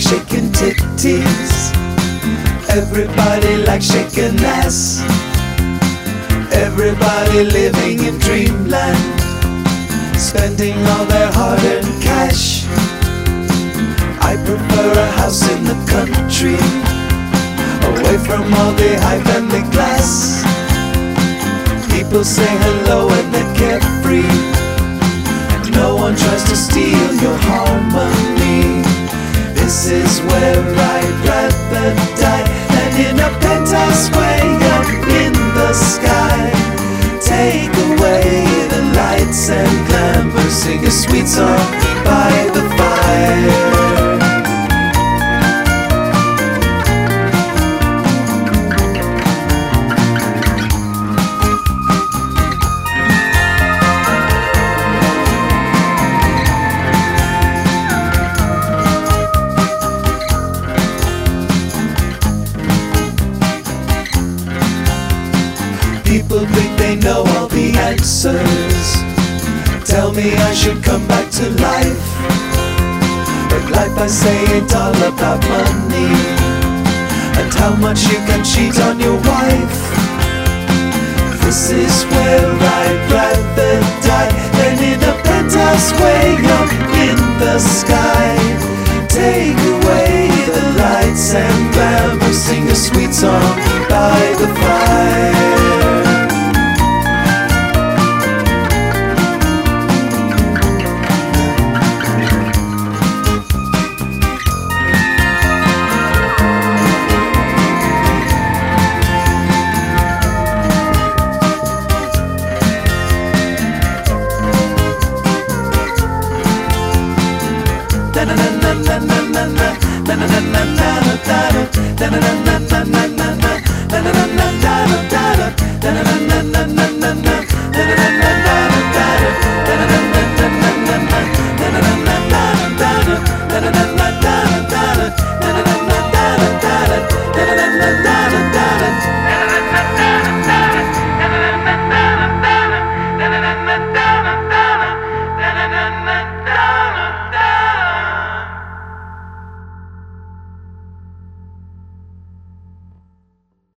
shaking titties. Everybody likes shaking ass. Everybody living in dreamland, spending all their hard-earned cash. I prefer a house in the country, away from all the hype and the glass. People say hello and they're carefree, and no one tries to steal your harmony. This is where I'd rather die than in a penthouse way up in the sky. Take away the lights and glamour, sing a sweet song by the fire. People think they know all the answers, tell me I should come back to life. But life, I say, ain't all about money and how much you can cheat on your wife. This is where I'd rather die than in a penthouse way up in the sky. Take away the lights and glamour, sing a sweet song by the fire. Na na na na na